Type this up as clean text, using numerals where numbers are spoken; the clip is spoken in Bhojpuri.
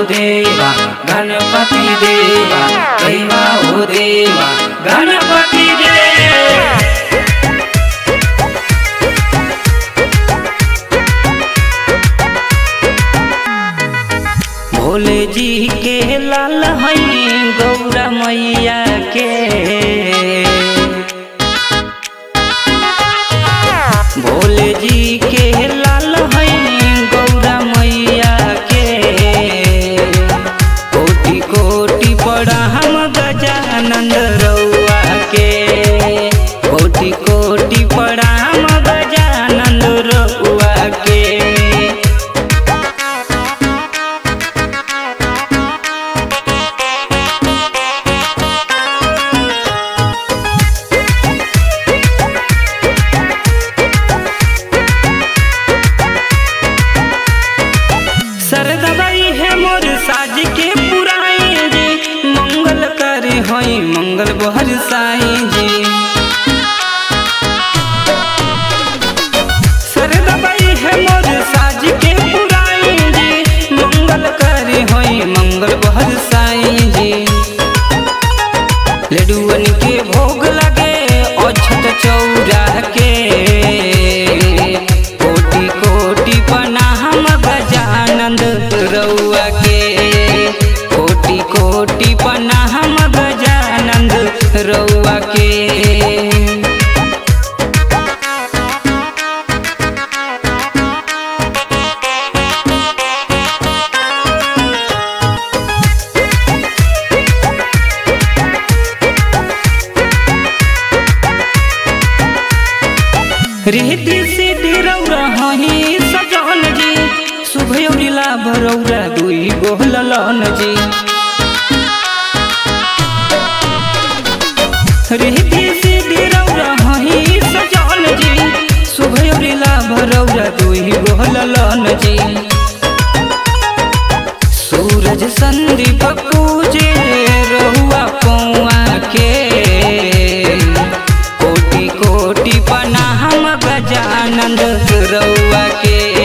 देवा गणपति देवा कैवा हो देवा गणपति देवा। भोले जी के लाल हई गौरा मैया के, भोले जी के लाल हई गौरा मैया के। कोटि कोटि प्रणाम गजानन रउआ के, कोटि कोटि प्रणाम गजानन रउआ के। सरदबाई है मोर साज के पुराई जी, मंगल करे होई मंगल बहर साई जी। सरदबाई है मोर साज के पुराई जी, मंगल करे होई मंगल बहर साई जी। लड्डुअन के भोग लगे अछत चौरा के, कोटि कोटि प्रणाम गजानन रउआ के, कोटि कोटि प्रणाम गजानन रउआ के। रिद्धि सिद्धि रउरा हई सजन जी, शुभ और लाभ रउरा दुई गो ललन जी। रिद्धि सिद्धि रउरा हई सजन जी, शुभ और लाभ रउरा दुई गो ललन जी। सूरज संदीप पूजे रहुआ पौआ के, कोटि कोटि प्रणाम गजानन रउआ के।